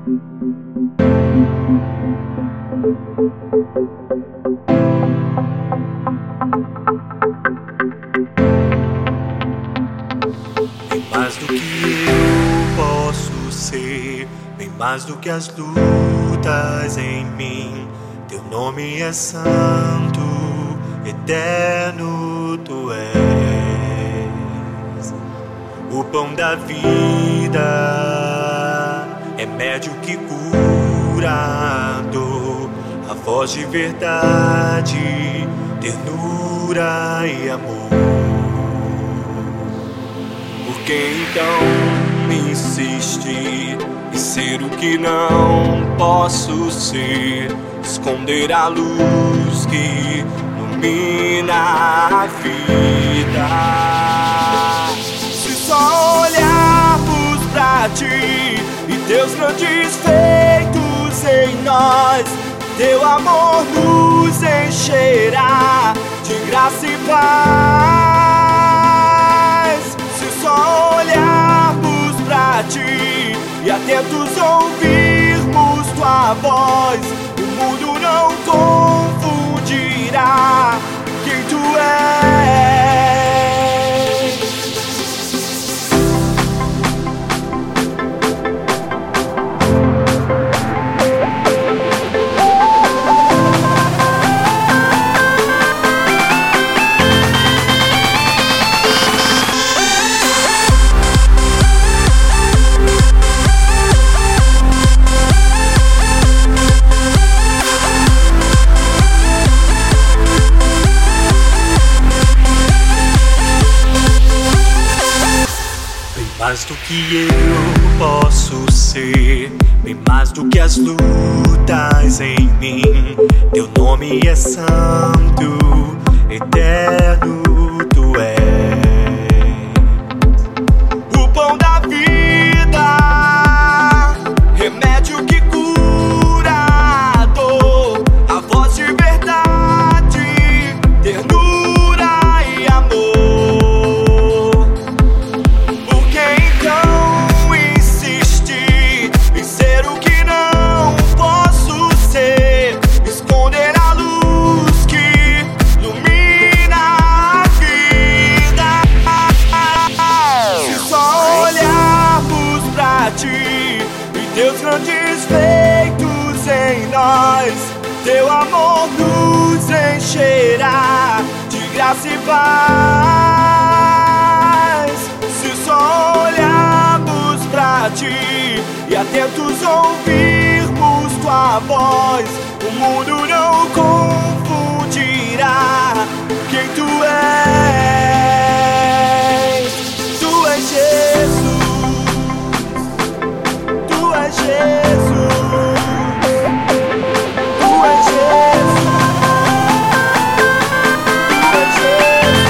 Bem mais do que eu posso ser, bem mais do que as lutas em mim. Teu nome é santo, eterno tu és. O pão da vida, remédio que cura a dor, a voz de verdade, ternura e amor. Por que então insistir em ser o que não posso ser? Esconder a luz que ilumina a vida. Se só olharmos pra ti e teus grandes feitos em nós, teu amor nos encherá de graça e paz. Se só olharmos pra ti e atentos ouvirmos tua voz, o mundo não confundirá quem tu és. Mais do que eu posso ser, bem mais do que as lutas em mim. Teu nome é santo, eterno tu és. O pão da vida, remédio que cura a dor, a voz de verdade, ternura e amor. Teus grandes feitos em nós, teu amor nos encherá de graça e paz. Se só olharmos pra ti e atentos ouvirmos tua voz, o mundo não confundirá quem tu és. Tu és Jesus. Tu és Jesus, tu és Jesus, tu és Jesus.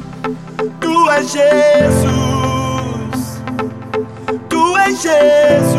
Tu és Jesus, tu és Jesus.